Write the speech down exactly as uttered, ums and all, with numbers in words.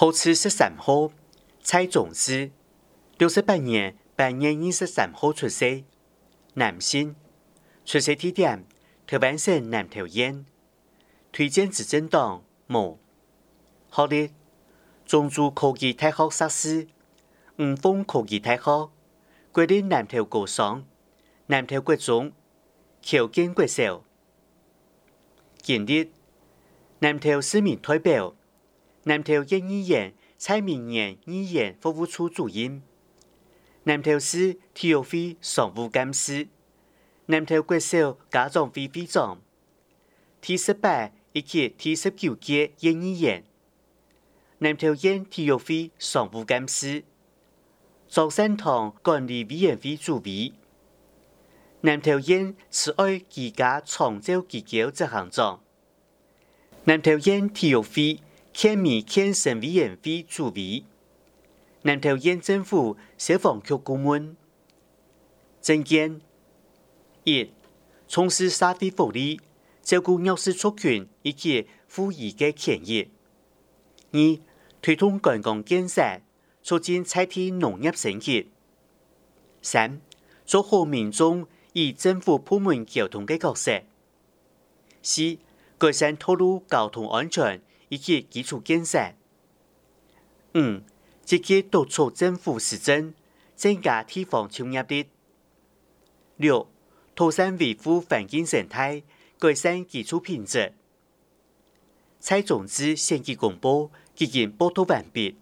好次十三号，蔡仲之，六十八年八月二十三号出生，男性，出生地点台湾省南投县，推荐执政党无。学历，中珠科技大学硕士，五峰科技大学，国立南投高商，南投国中，僑建國小。經歷，南投市民代表，南投縣議員蔡明賢議員服務處主任，南投市體育會常務幹事，南投國小家長會會長，第十八以及第十九屆縣議員，南投縣體育會常務幹事，中山堂管理委員會主委，南投縣慈愛之家長照機構執行長，南投縣體育會健美健身委員會主委，南投縣政府消防局顧問。政見一、從事社會福利，照顧弱勢族群以及婦孺的權益；二、推動觀光建設，促進在地農業升級；三、做好民眾與政府部門溝通的角色；四、改善道路交通安全以及基礎建設；五、積極督促政府施政，增加地方創業力；六、妥善維護環境生態，改善基礎品質。蔡仲之選舉公報已經報道完畢。